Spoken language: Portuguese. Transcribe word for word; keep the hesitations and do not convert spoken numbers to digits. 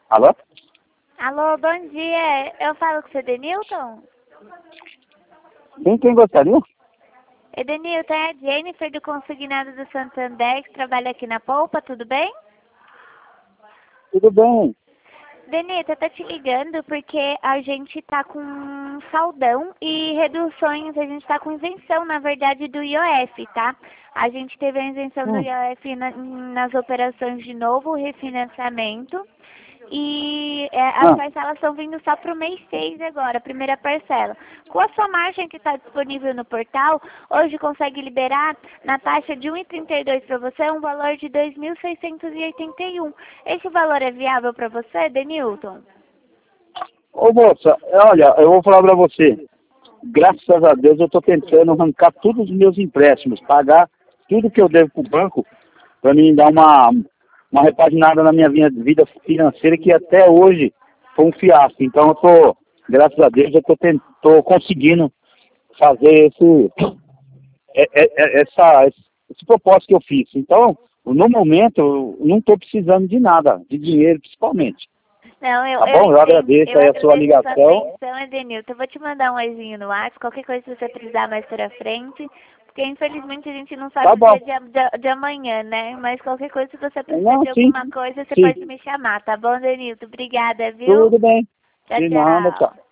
Alô? Alô, bom dia. Eu falo com o seu Edenilton? Quem, quem gostaria? Edenilton, é a Jennifer do Consignado do Santander, que trabalha aqui na Polpa, tudo bem? Tudo bem. Denita, eu tô te ligando porque a gente tá com um saldão e reduções, a gente tá com isenção, na verdade, do I O F, tá? A gente teve a isenção do Hum. I O F na- nas operações de novo refinanciamento e é, as Ah, parcelas estão vindo só pro mês seis agora, a primeira parcela. Com a sua margem que está disponível no portal, hoje consegue liberar na taxa de um e trinta e dois para você um valor de dois mil seiscentos e oitenta e um. Esse valor é viável para você, Denilton? ô moça, olha, eu vou falar pra você. Graças a Deus eu estou tentando arrancar todos os meus empréstimos, pagar tudo que eu devo pro banco, para mim dar uma, uma repaginada na minha vida vida financeira, que até hoje foi um fiasco. Então eu tô, graças a Deus, eu tô, tent- tô conseguindo fazer esse, é- é- é- essa, esse propósito que eu fiz. Então, no momento, eu não estou precisando de nada, de dinheiro principalmente. Não, eu, Tá eu bom? Eu entendo. agradeço Eu aí a sua agradeço a sua ligação. atenção, Edenilton. Eu vou te mandar um oizinho no WhatsApp, qualquer coisa que você precisar mais para frente. Porque infelizmente a gente não sabe Tá o bom. dia de, de, de amanhã, né? Mas qualquer coisa, se você precisar Não, de sim, alguma coisa, você sim. pode me chamar, tá bom, Denilton? Obrigada, viu? Tudo bem. Tchau, De nada, tchau. tchau.